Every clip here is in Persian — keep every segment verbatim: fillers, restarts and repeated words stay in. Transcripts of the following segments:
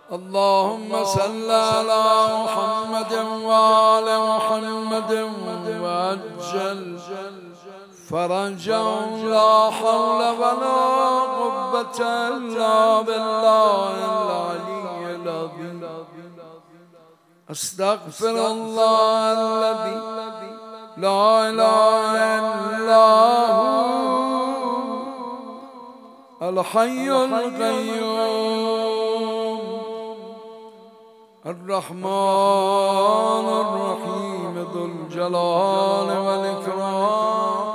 اللهم صل على محمد وآل محمد وعجل فرجهم لا حول ولا قوة إلا بالله العلي العظيم. أستغفر الله الذي لا إله إلا هو الحي القيوم الرحمن الرحيم ذو الجلال والإكرام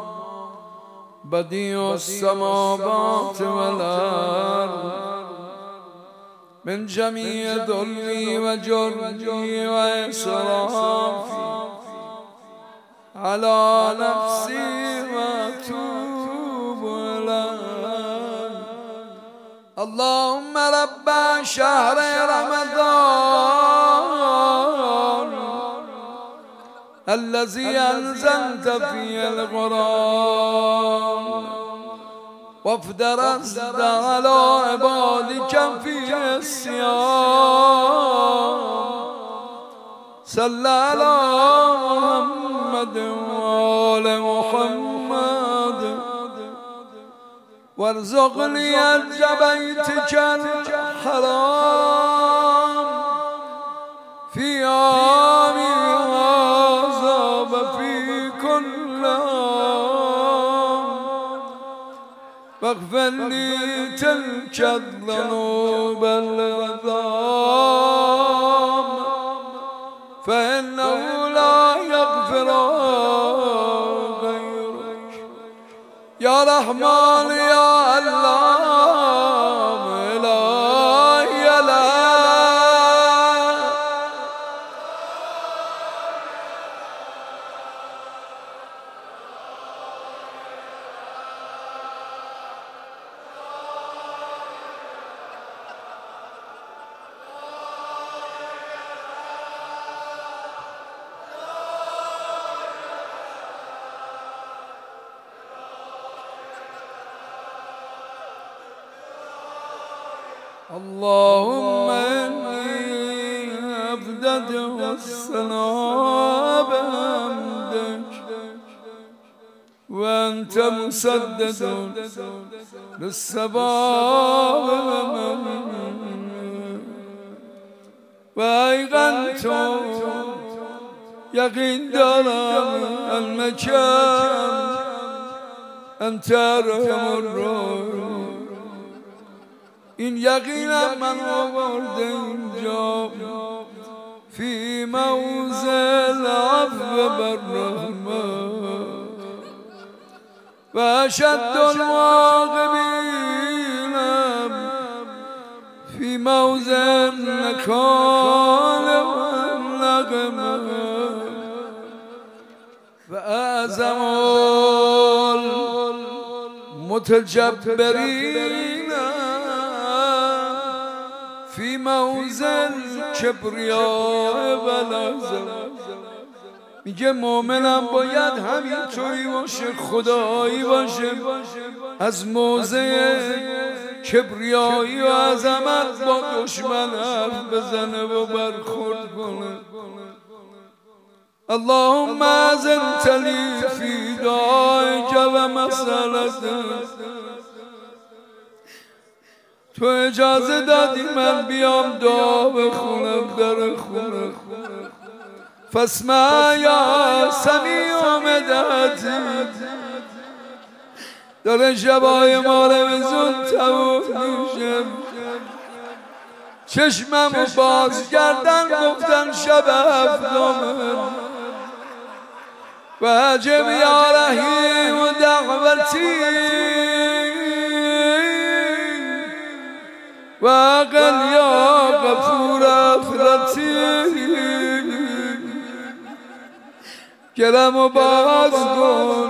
بديع السماوات والأرض من جميع ذلي وجرمي وإسرافي على نفسي وأتوب إليك. اللهم رب شهر رمضان الذي أنزلت فيه القرآن وافترضت على عبادك فيه الصيام صل على محمد وآل محمد وارزقني أجر بيتك الحرام في عامي هذا وفي كل عام واغفر لي تلك الذنوب العظام فإنه لا يغفر غيرك يا رحمن يا الله إلهي يا لا اللهم إني أبدأ الصلاة بحمدك وأنت مسدد للصواب وأيقنت يقين دارم المكان أنت أرحم الراحمين. این یقینا من آورده اینجا فی موضع العفو والرحمة و اشد المعاقبین فی موضع النکال والنقمة و اعظم المتجبرین فی موضع کبریاء و العظمة. میگه مؤمنم باید همینطوری باشه، خدایی باشه، از موضع کبریایی و عظمت با دشمن حرف بزنه و برخورد کنه. اللهم اذنت لی فی دعائک و مسألتک، تو اجازه دادی من بیام دعا بخونم در خونه، فاسمع یا سمیع مدحتی. داره شبای ما رو بزن تموم میشه، چشممو باز کردن گفتن شب هفتمه و عجب یا رحیم و دعوتی و اقل یا غفور افرتی. گلمو باز کن،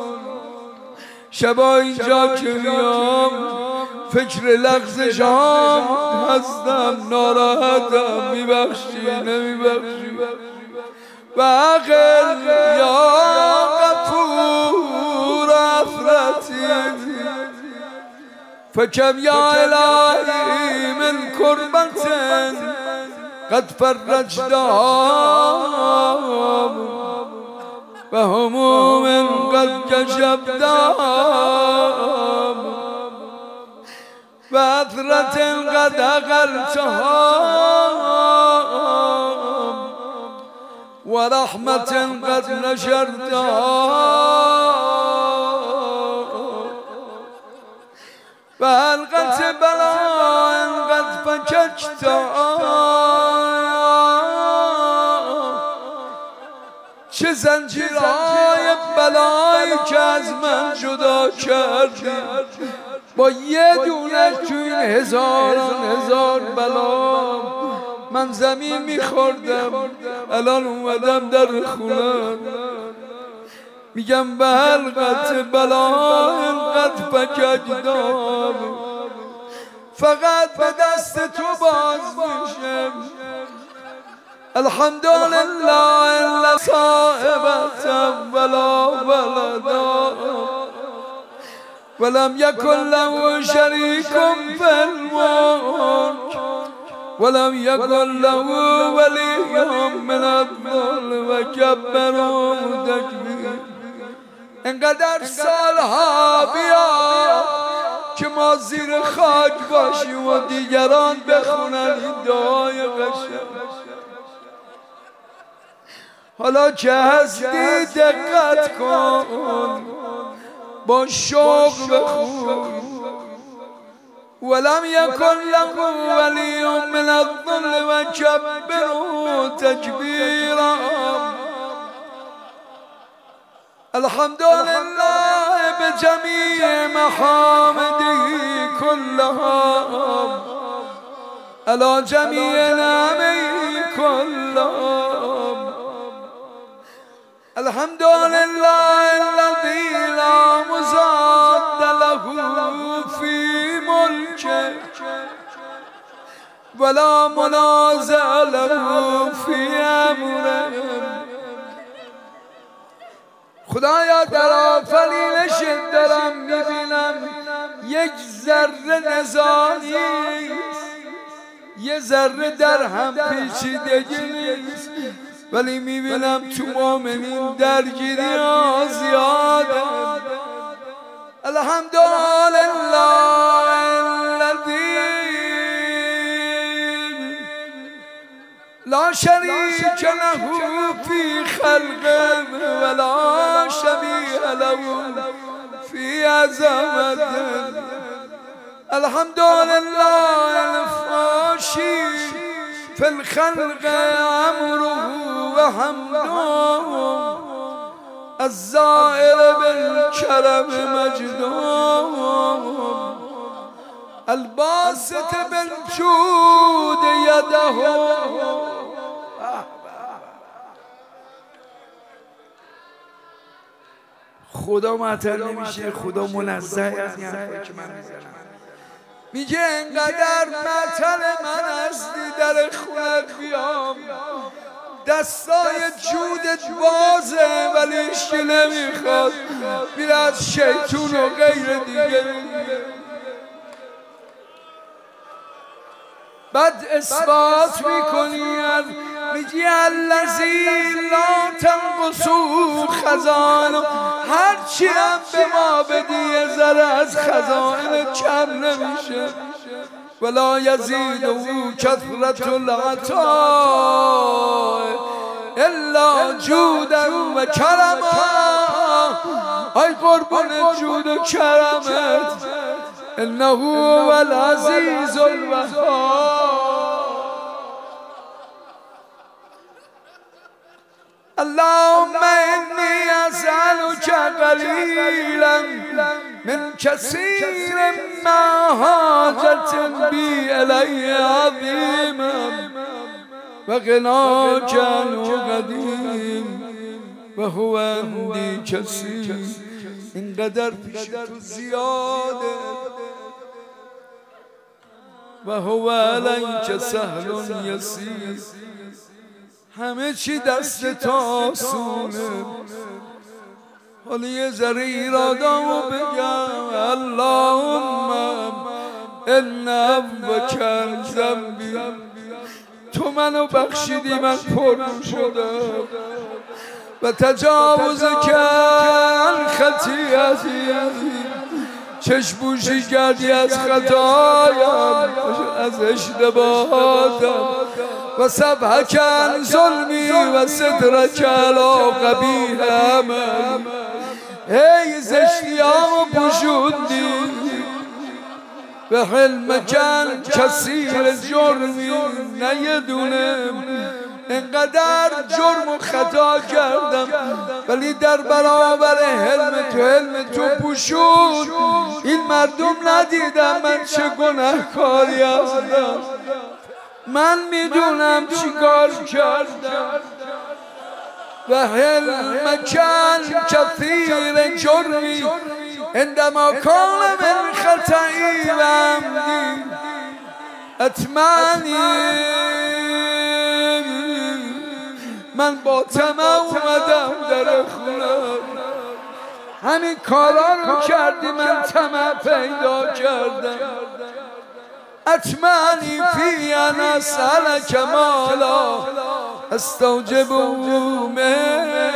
شبا اینجا که میام فکر لغزش هم هستم، ناراحتم، میبخشی نمیبخشی و اقل یا غفور افرتی. فكم يا إلهي من كربة قد فرجتها وهموم قد كشفتها وعثرة قد أغلتها ورحمة قد نشرتها وألقت بلاء قد فككتها چه زنجیرهای بلایی که از من جدا کردی با یه دونه تو این هزاران هزار بلا من زمین میخوردم الان اومدم در خونه میگم به حلقت بلا اینقدر فککدم فقط به دست تو باز میشم الحمدلله الا صاحبة ولا ولدا ولم يكن له شريك في الملك ولم يكن له ولي من الذل وكبره تكبيرا انقدر سالها بیا که ما زیر خاک باشیم و دیگران بخونن این دعای قشنگ حالا که هستی دقت کن با شوق بخون ولم يكن له ولي من الظل وكبره تكبيرا الحمد لله بجميع محامده كلها على جميع نعمه كلها الحمد لله الذي لا مضاد له في ملكه ولا منازع له في امره خدایا در آفرینش دارم میبینم یک ذره نزاعی یه ذره در هم پیچیدگی نیست ولی میبینم تو مؤمنین درگیری ها زیاده الحمدلله الذی لا شریک له فی خلقه ولا شبیه له فی عظمته الحمدلله الفاشی في الخلق أمره وحمده الزائر بالكرم مجده الباسط بالجود يده خدا معطل نمیشه خدا منزه از این حرفی که من میزنم میگه انقدر مطل من هستی در خونت بیام دستای جودت بازه ولی اشکی نمیخواد میره از شیطون و غیر دیگه بعد اثبات میکنی میگی الذی لا تنقصو خزائنه هرچی هم به ما بدی یه ذره از خزائن کم نمیشه ولا یزیده کثرت العطاء الا جودا و کرما ای قربان جود و کرمت انه هو العزیز الوهاب اللهم إني أسألك قليلا من كثير ما حاجة بي إلي عظيما وغناك عنه قديم وهو عندي كثير اینقدر پیش تو زیاده وهو عليك سهل يسير همه چی دست تا آسونه حالا یه ذره ایرادامو بگم اللهم ان عفوک عن ذنبی، تو منو بخشیدی من پررو شدم و تجاوز کن خطیئتی، چشم‌پوشی کردی از خطایم از اشتباهاتم و سبحک عن ظلمی و سترک علی قبیح عملی، ای زشتیامو پوشوندی و حلمک عن کثیر جرمی، نه یه دونه اینقدر جرم و خطا کردم ولی در برابر حلم تو حلم تو پوشون، این مردم ندیدم من چه گناهکاری هستم، من میدونم چی کار کردم و حلمک عن کثیر جرمی عندما کان من خطئی و عمدی اطمعنی، من با طمع اومدم در خونه، همین کارا رو کردی من طمع پیدا کردم، اطمعنی فی ان اسألک ما لا استوجب منک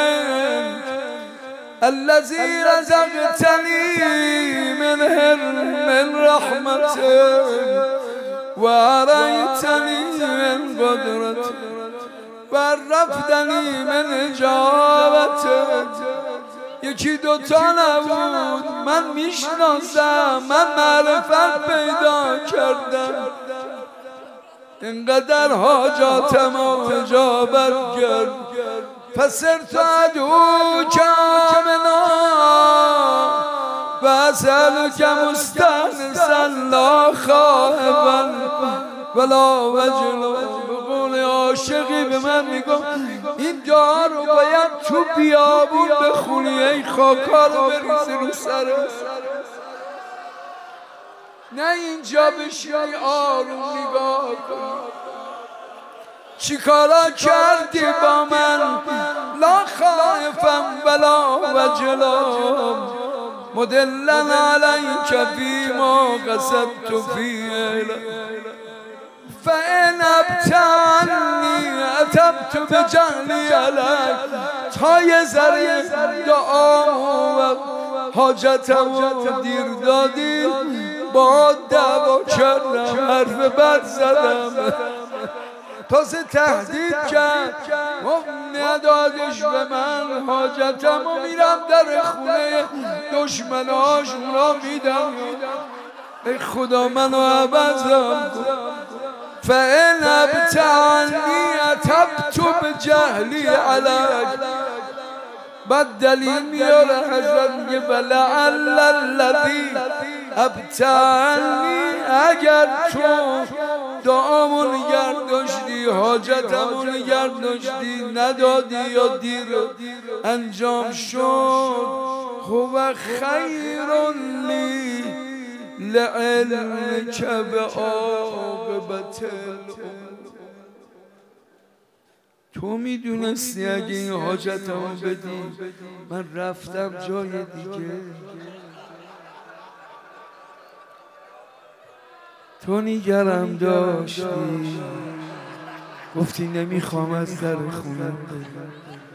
الذی رزقتنی من من رحمتک و ارایتنی من قدرتک و رفتنی من اجابتک. یکی دوتا نبود، من میشناسم، من معرفت پیدا کردم، اینقدر حاجاتم و اجابت کرد. فصرت ادعوک آمنا و اسألک مستأنسا لا خائفا ولا وجلا. به قول عاشقی به من میگم این دعا رو باید تو بیابون بخونی، ای خاکا رو بریزی رو سرت، نه اینجا بشینی آروم نگاه کن. چی کارا کردی با من؟ لا خائفم ولا وجلا مدلن علیک فیما قصدت فیه فان ابتعنی اتبت بجهلی علیک. تا یه ذره دعا و حاجتم و دیر دادی با دعوا کردم، حرف بد زدم، تازه تهدید کرد ندادش به من حاجتم و میرم در خونه دشمناش اونا میدم. ای خدا منو عوضم کن. فان ابتعنی اتبت بجهلی علیک. بعد دلیل میاره حضرت میگه ولعل الذی ابتعنی، اگر تو دعامو نگه داشتی حاجتمو نگه داشتی ندادی یا دیر انجام شد، هو خیر لی لعلمک بعاقبت الامور. تو میدونستی اگه این حاجتمو بدی من رفتم جای دیگه، تو نگرم داشتی گفتی نمیخوام از در خونم برم.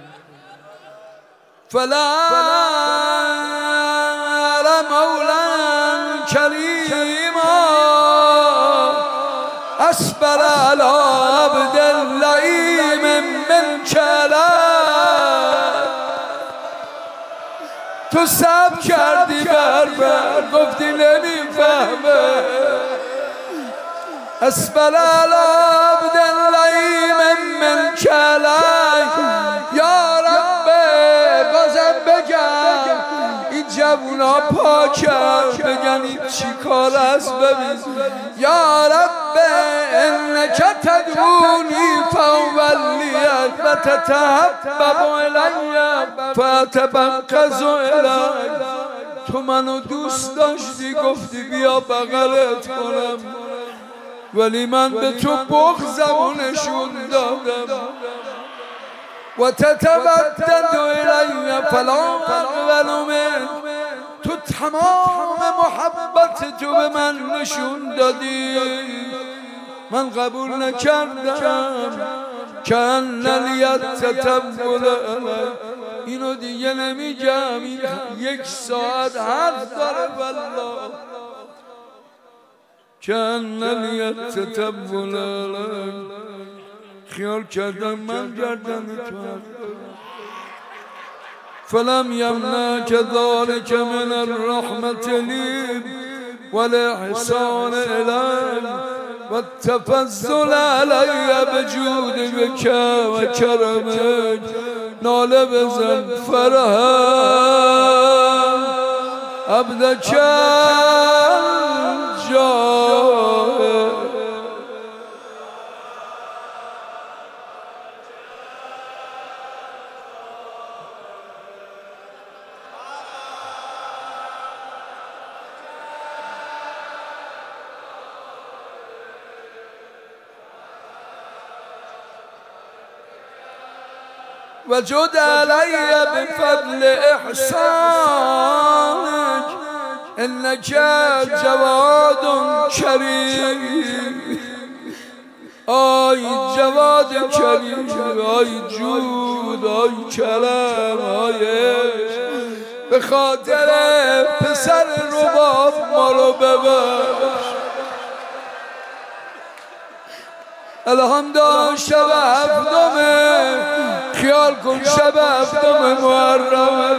فلا مولا کریما اصبر علی عبد اللئیم من کلم. تو صبر کردی بر بر گفتی نمیفهمه. اصبر علی عبد اللئیم من کلم. یا رب بازم بگم این جوونا پاکن بگن این چی کار است ببین. یا رب انک تدعونی فاولیک و تتحبب الی فاتبغض الیک. تو منو دوست داشتی گفتی بیا بغلت کنم ولی من به تو بغضم و نشون دادم. و تتودد الی فلا اقبل منک. تو تمام محبت تو به من نشون دادی، من قبول نکردم. کن الیتتبل اینو دیگه نمیگم، این یک ساعت حرف داره والله. کن الیتتبل خیال کردم من گردن تو فلم یمنعک ذلک من الرحمة لی والاحسان الی والتفضل علی بجودک و کرمک. ناله بزن فرحم عبدک الجاه. وجد علي بفضل إحسانك إنك جواد كريم. آی جواد کریم، آی جود، آی کرم، آی به خاطر پسر رباب ما رو ببخش. الحمدلله شب هفتمه، خیال کن شب هفتم محرم،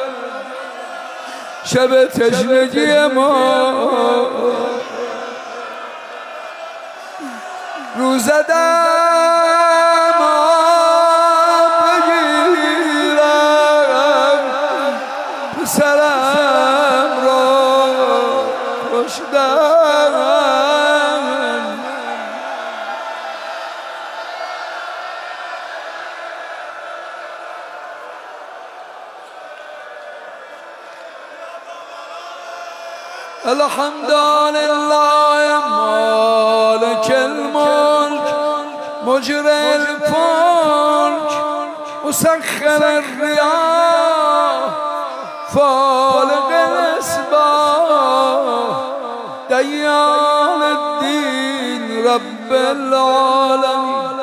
شب تشنگی ما. روزه دم بگیرم پسرم را کشتم. الحمدلله مالك الملك مجري الفلك مسخر الرياح فالق الاسباح ديان الدين رب العالمين.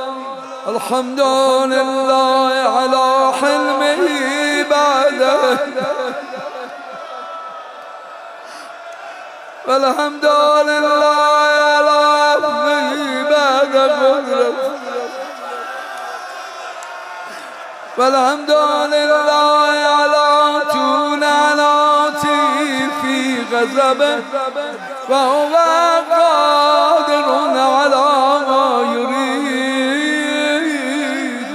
الحمدلله على حلمه بعده والحمد لله على عفوه بعد قدرته والحمد لله على طول عناته في غضبه وهو قادر على ما يريد.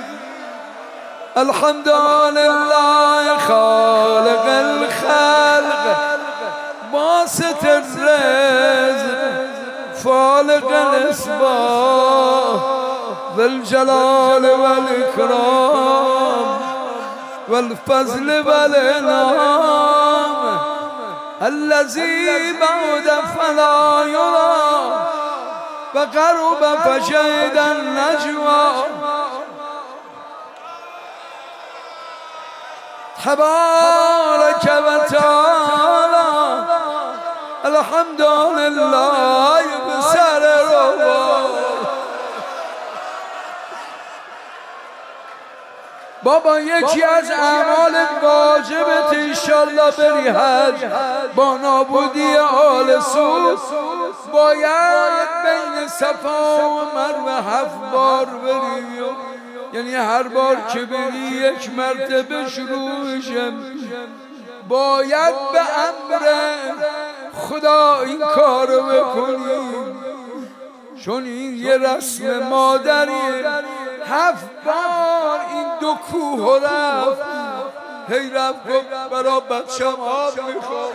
الحمد لله خالق الخلق باسط الرزق فالق الاسباح ذا الجلال والإكرام والفضل والإنعام الذي بعد فلا يرى وقرب فشهد النجوى. تبارك وتعالى الحمد لله بسر روا. بابا یکی از اعمال واجبت انشالله بری حج با نابودی آل سود باید بین صفا و مروه هفت بار بری، یعنی هر بار که بری یک مرتبه شروعشم باید به امر خدا این کارو بکنیم، چون این یه رسم مادریه. هفت بار این دو کوه رفت، هی رفت گفت برا بچم آب میخوام.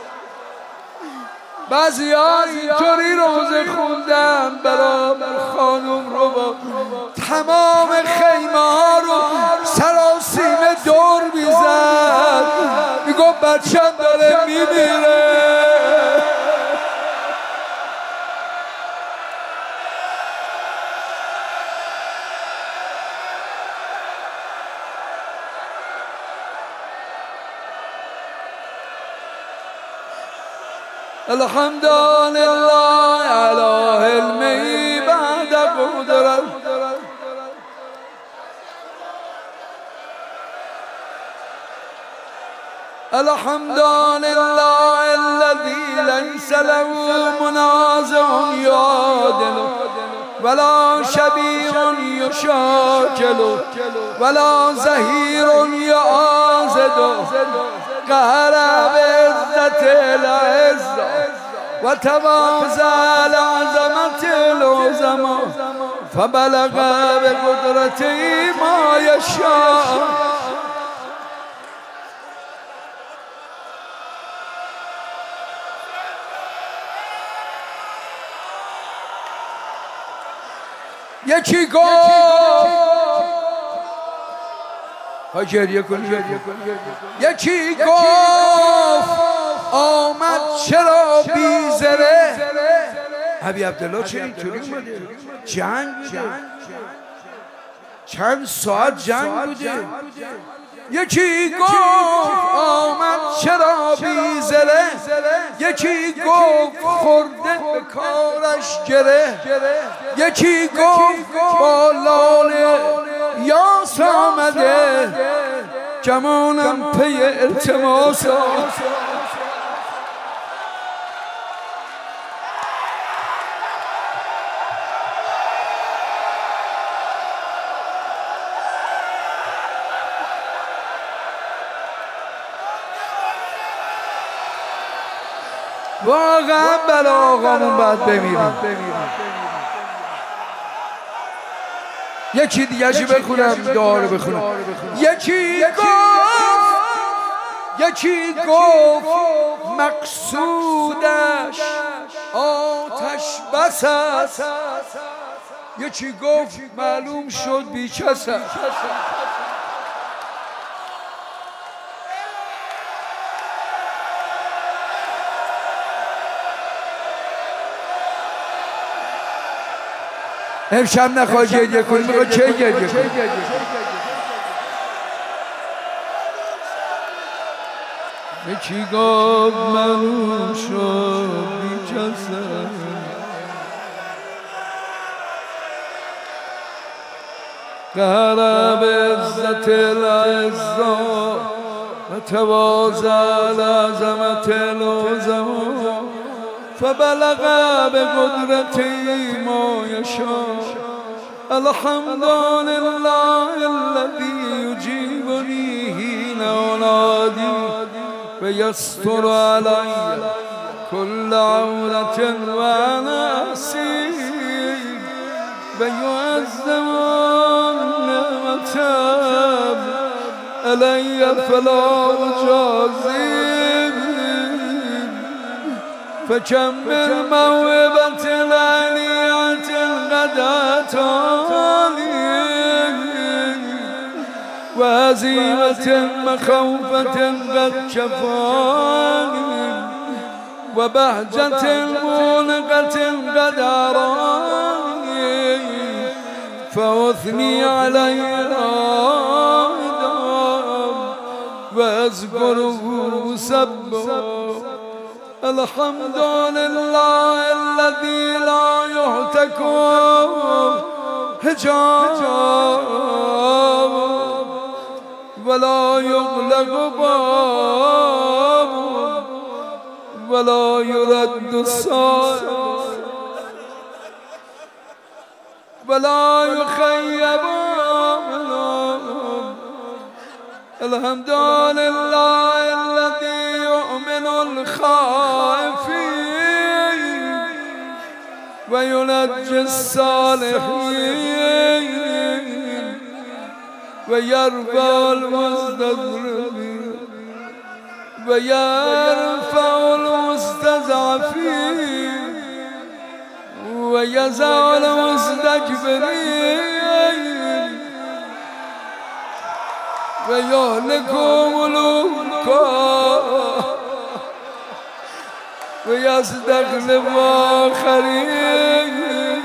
بعضی ها اینطوری روزه خوندن برا خانم رو با تمام خیمه ها رو سراسیمه دور میزد، میگفت بچم داره میمیره. الحمد لله على علمه بعد قدرت الحمد لله الذي ليس له منازع يعادل ولا شبيه يشاكل ولا زهير يعازد قهر بعزة العزة وتواضع لعظمة العظماء فبلغ بقدرته ما يشاء. یکی گفت ها گریه کن یکی گفت آمد چرا بیزره. حبیب عبدالله چه اینطوری اومده؟ جنگ بوده، چند ساعت جنگ بوده. یکی گفت آمد چرا بیزره، یکی گفت خورده به کارش گره، یکی گفت با لاله یاس آمده کمانم پی التماس. واقعا بلا آقامون باید بمیریم. یکی دیگه شی بخونم داره بخونم. یکی گفت یکی گفت مقصودش آتش بس است، یکی گفت معلوم شد بیکس است. امشب نخواهی گریه کنی، میخوای چه گریه کنی؟ یکی گفت معلوم شد بیکسه، قهر بعزت العزا و تواضع لعظمت العظما فبلغ بقدرته ما يشاء. الحمد لله الذي يجيبني حين أنادي ويستر علي كل عورة وأنا أسير ويعظم النعمة علي فلا أجازي. فكم من موهبة العلية قد أتاني وهزيمة مخوفة قد كفاني وبهجة مونقة قد أراني فأثني عليه وأذكره مسبحا. الحمد لله الذي لا يهتك حجاب ولا يغلق باب ولا يرد السائل ولا يخيب. الحمد لله الذي يؤمن الخائفين وينجي الصالحين ويرفع المستضعفين ويرفع المستضعفين ويزع المستكبرين ويهلك ملوكا ويستخلف آخرين.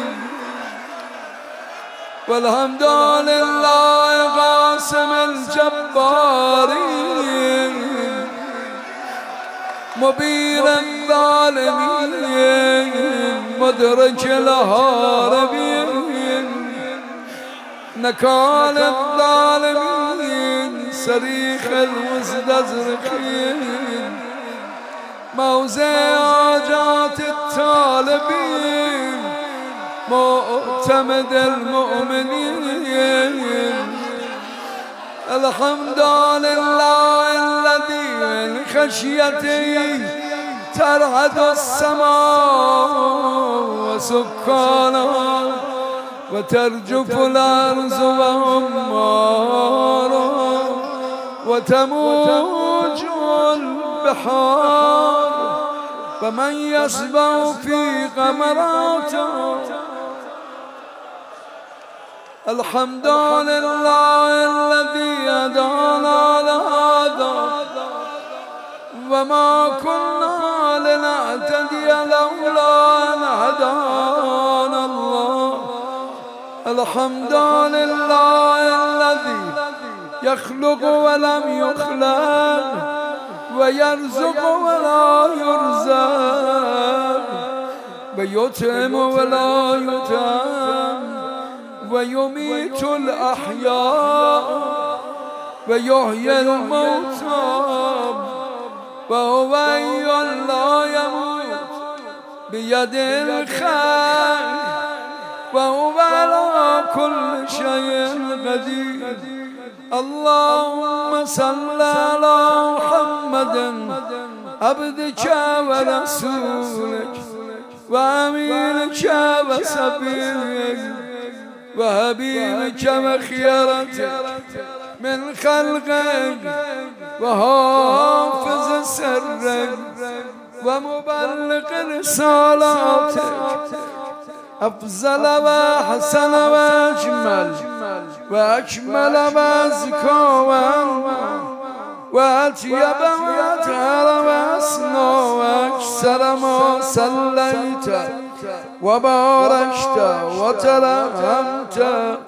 والحمد لله قاسم الجبارين مبينا الظالمين مدرك الهاربين نكال الظالمين صريخ المستزرقين موزع حاجات الطالبين معتمد المؤمنين الحمد لله الذي من خشيته ترعد السماء وسكانها وترجف الأرض وعمارها وتموج البحار فمن يسبح في غمراته الحمد لله الذي هدانا لهذا وما كنا لنهتدي لولا أن هدانا الله الحمد لله الذي يخلق ولم يخلق ويرزق ولا يرزق ويطعم ولا يطعم ويميت الأحياء ويحيي الموتى وهو حي لا يموت بيده الخير وهو على كل شيء قدير اللهم صل على محمد عبدك ورسولك وأمينك وصفيك وحبيبك وخيرتك من خلقك وحافظ سرك ومبلغ رسالاتك أفضل وأحسن وأجمل وأكمل وأزكى وأطيب وأطهر وأسنى وأكثر ما صليت وباركت وترحمت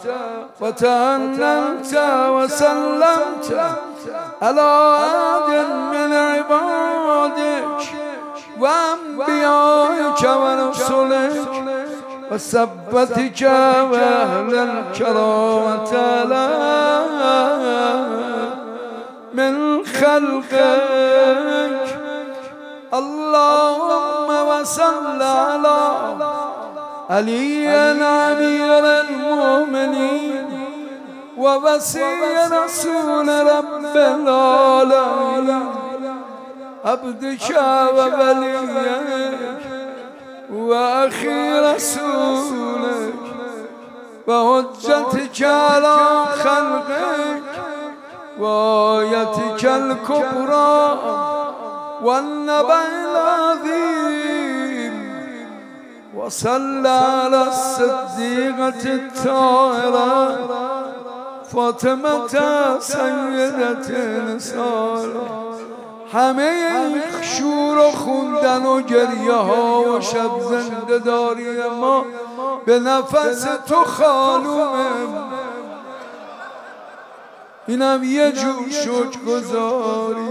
وتهننت وسلمت على أحد من عبادك وأنبيائك ورسلك وثبتك وأهل الكرامة من خلقك اللهم وصل على علي أمير المؤمنين ووصي رسول رب العالمين عبدك ووليك وأخي رسولك وحجتك على خلقك وآيتك الكبرى والنبأ العظيم وصلى على الصديقة الطاهرة فاطمة سيدة النساء همه شور و خوندن و گریه ها و شب زنده داری ما به نفس تو خانومم اینم یه جور شکر گذاری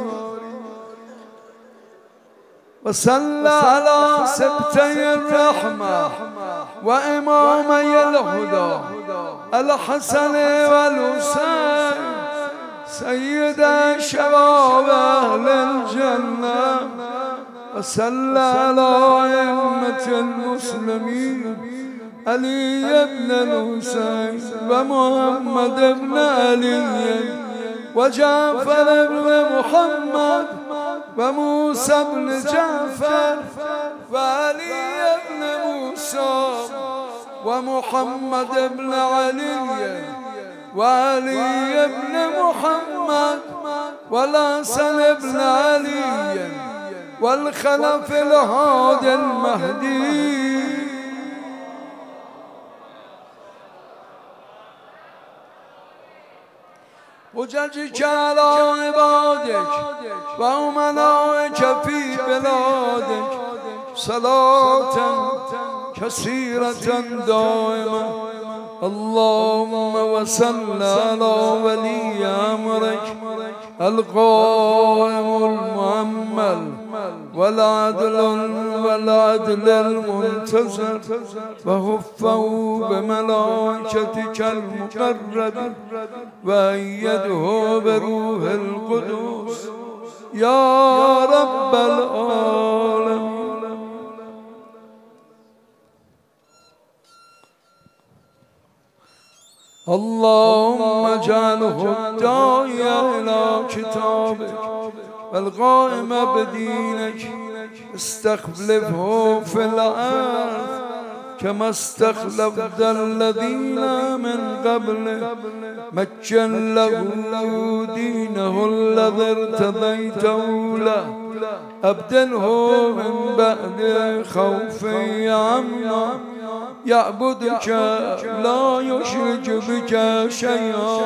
و صلی علی سبطی الرحمه و امامی الهدى الحسن و الحسین سيد شباب أهل الجنة وصلى على أئمة المسلمين علي بن الحسين ومحمد بن علي وجعفر بن محمد وموسى بن جعفر وعلي بن موسى ومحمد بن علي وعلي بن محمد والحسن بن علي والخلف الهادي المهدي حججك على عبادك وأمنائك في بلادك صلاة كثيرة دائمة اللهم وصل على ولي أمرك القائم المؤمل والعدل والعدل المنتظر وهفه بملائكتك المقرب وأيده بروح القدس يا رب العالمين. اللهم اجعله الداعي إلى كتابك والقائم بدينك استخلفه في الأرض كما استخلفت الذين من قبله مكن له دينه الذي ارتضيته له أبدله من بعد خوف أمنا يعبدك لا يشرك بك شيئا.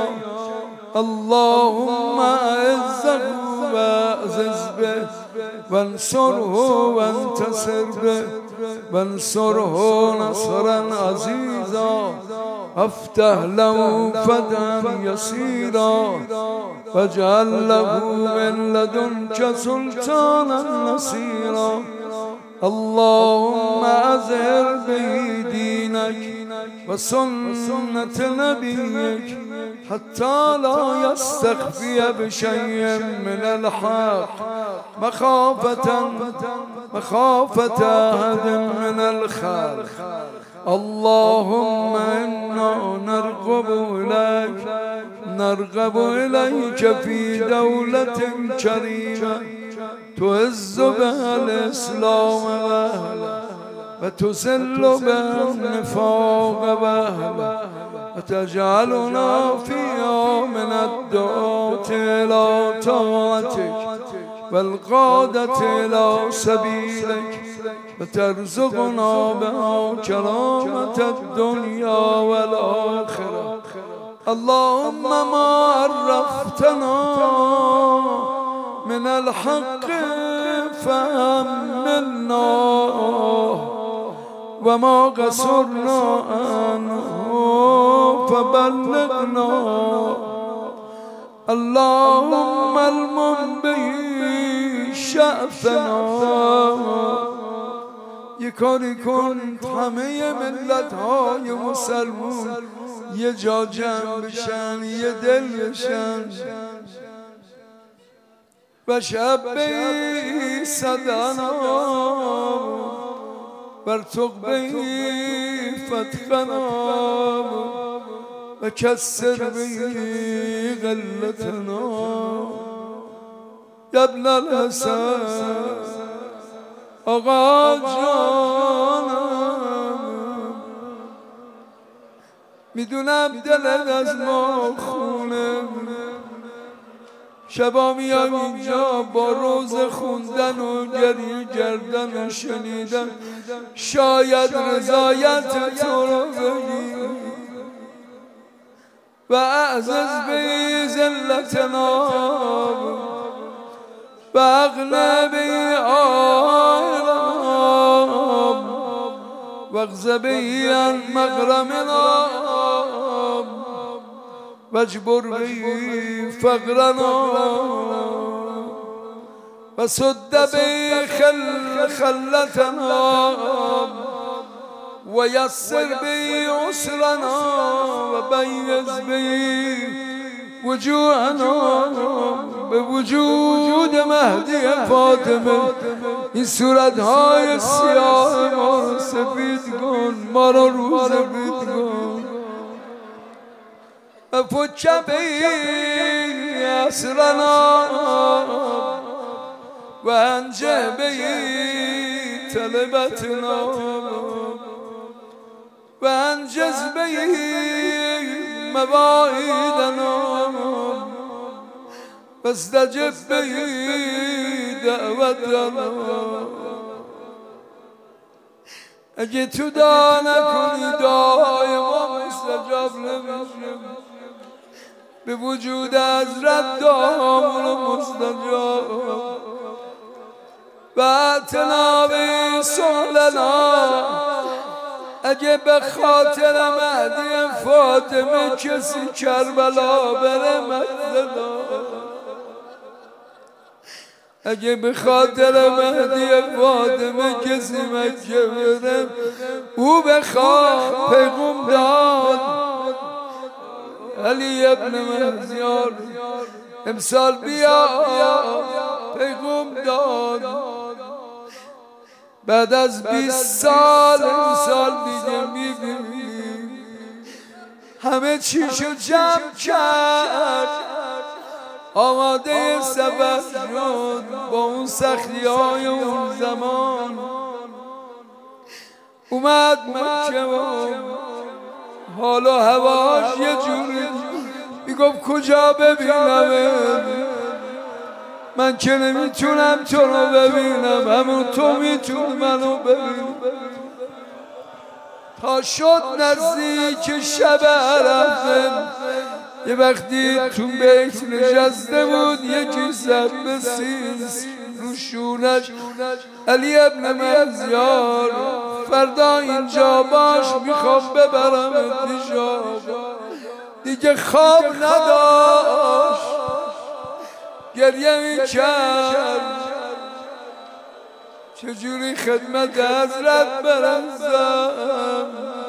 اللهم أعزه وأعزز به وانصره وانتصر به وانصره نصرا عزيزا افتح له فتحا يسيرا واجعل له من لدنك سلطانا نصيرا. اللهم أظهر به دينك وسنة نبيك حتى لا يستخفي بشيء من الحق مخافة مخافة أحد من الخلق. اللهم إنا نرغب إليك نرغب إليك في دولة كريمة تعز بها الإسلام وأهله وتذل بها النفاق وأهله وتجعلنا فيها من الدعاة إلى طاعتك والقادة إلى سبيلك وترزقنا بها كرامة الدنيا والآخرة. اللهم ما عرفتنا من الحق فأمنا وما قصرنا عنه فبلغنا. اللهم المن به شأفنا یه کاری کن همه ملت های مسلمون یه جا جمع بشن یه دل بشن و شب بی صدانا بر تقبی فتخنا و کسر بی غلتنا یا ابن الحسن آقا جانم میدونم دلت از ما خونه شبا میام اینجا با روز خوندن و گریه کردن و شنیدن شاید رضایت تو رو بگی و اعزز به ذلتنا و اغنى به آیرام و اغزبه عن مغرمنا واجبر به فقرنا و سد به خل خلتنا و یسر به عسرنا و بیز به وجوهنا به وجود مهدی فاطمه این صورتهای سیاه ما رو سفید کن ما رو روز سفید کن فک به اسرنا و انجه به طلبتنا و انجز به مواعیدنا و استجب به دعوتنا. اگه تو دعا نکنی دعای ما مستجاب نمیشه به وجود حضرت دعامون مستجاب و اتنا به سؤلنا اگه به خاطر مهدی فاطمه کسی کربلا بره مددنا اگه به خاطر مهدی فاطمه کسی مکه بره او بخواد پیغام داد علی ابن مهزیار امسال بیا پیغام داد بعد از بیست سال امسال دیگه میبینیم همه چیشو جمع کرد آماده سفر شد با اون سختی های اون زمان اومد مکه و حال و هواش یه جوری میگفت کجا ببینم من که نمیتونم تو رو ببینم همون تو میتونی منو ببینم تا شد نزدیک شب عرفه یه وقتی تو بیت نشسته بود یکی زد به سیز رو شونش علی ابن مهزیار فردا اینجا باش میخوام ببرم دیشاب دیگه خواب نداشت گریه میکرد چجوری خدمت حضرت برسم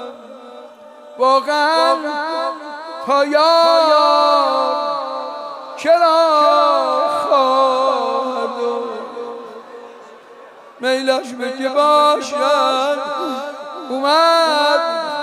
واقعا تا یار چرا خواهد و میلش بگه باشد اومد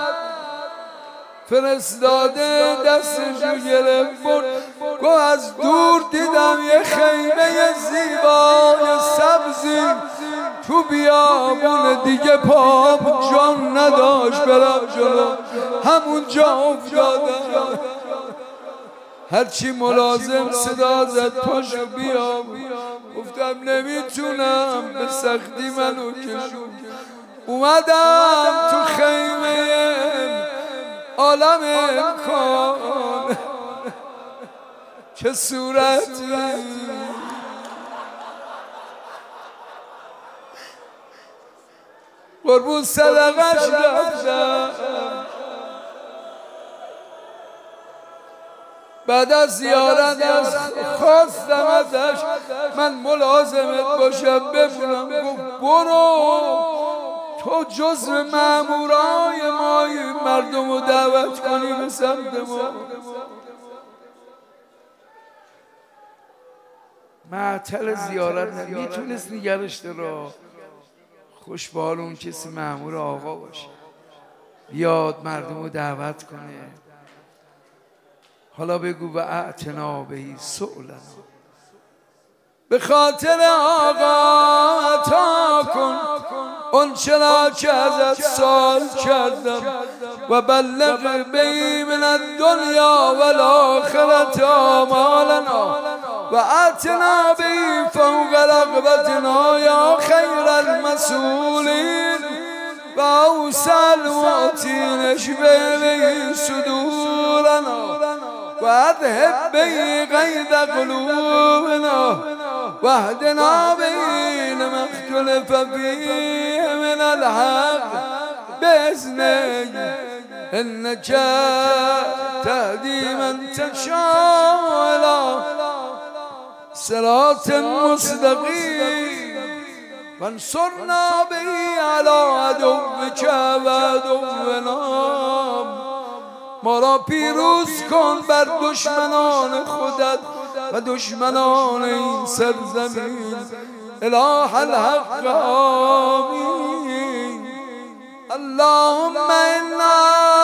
فرستاده دستش رو گرفت برد گو از دور دیدم یه خیمه زیبای سبزی تو بیابون دیگه پام جان نداشت برم جلو همونجا افتادم هرچی ملازم صدا زد پاشو بیام گفتم نمیتونم به سختی منو کشون اومدم تو خیمه عالم امکان چه صورتی قربون صدقش رفتم بعد از زیارت از خواستم ازش من ملازمت باشم بمونم گفت برو تو جزو مامورای مایی مردم رو دعوت کنی به سمت ما معطل زیارت میتونست نگرش داره خوش به حال اون کسی مأمور آقا باشه بیاد مردم رو دعوت کنه حالا بگو و اعتنا بهی سؤلنا به خاطر آقا عطا کن اون چرا که ازت سال کردم و بلغ بی من الدنیا و الاخرت آمالنا و اعتنا بی فوق رغبتنا یا خیر المسئولین و اوسع المعطین اشبه صدورنا و اذهب بی قید قلوبنا و اهدنا بی لما اختلف فیه من الحق بإذنک انک تهدی من تشاء الی صراط مستقیم وانصرنا به علی عدوک و عدونا ما را پیروز کن بر دشمنان خودت و دشمنان این سرزمین اله الحق آمین اللهم انا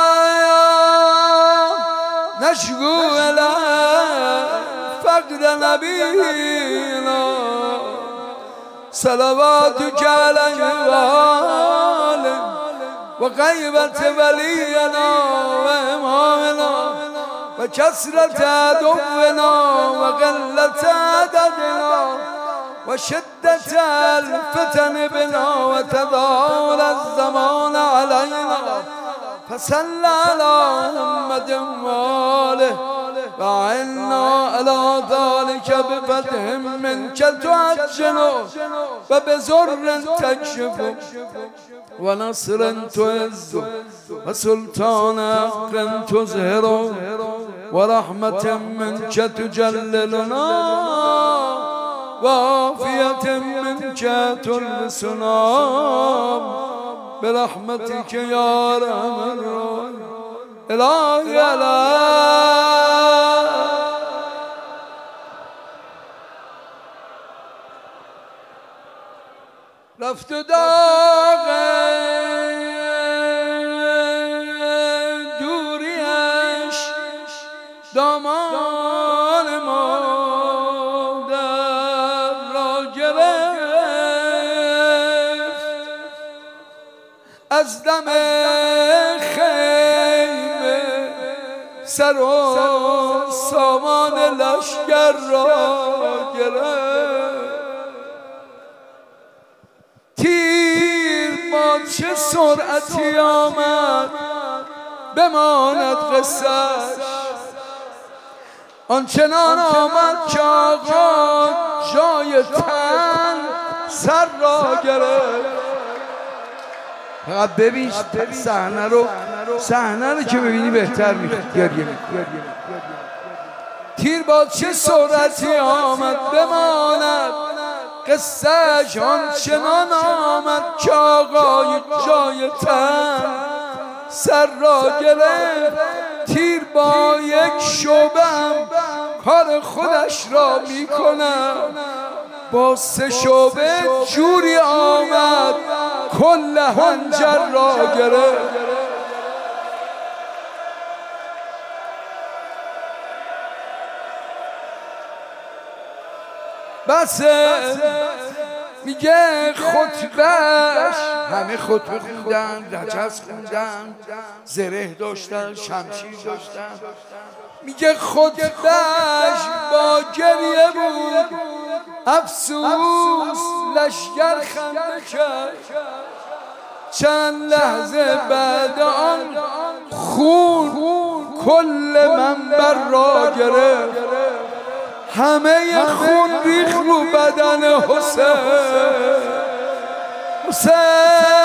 نشکو الیک فقد نبینا صلواتک علیه و آله و غیبت ولینا و امامنا و کثرت عدونا و قلت عددنا و شدت الفتن بنا و تدال الزمان علینا فصل علی محمد و آله و عنا علی ذلك بفتح منک تعجل و بزر تکشف و نصر تعز و سلطان حق تظهر و رحمت منک تجللنا و عافیت منک تلبسنا برحمتک یا ارحم الراحمین. الهی الهی رفت داغ دوریش دامان مادر را گرفت، از دم خیمه سر و سامان لشکر را گرفت. تیر با چه سرعتی آمد بماند قصه‌اش، آنچنان آمد که آقا جای تن سر را گرفت. فقط ببین صحنه رو صحنه رو که ببینی بهتر میخواد گریه میکنه. تیر با چه سرعتی آمد بماند قصه‌اش، آنچنان آمد که آقای جای تن سر را گرفت. تیر با یک شعبه کار خودش را میکنم، با سه شعبه جوری آمد کل حنجر را گرفت. بس میگه خطبهش همه خطبه خوندن، رجز خوندن، زره داشتن، شمشیر داشتن. میگه خطبهش با گریه بود، افسوس لشکر خنده کرد. چند لحظه بعد آن خون کل منبر را گرفت، همه خون ریخت رو بدن حسین. حسین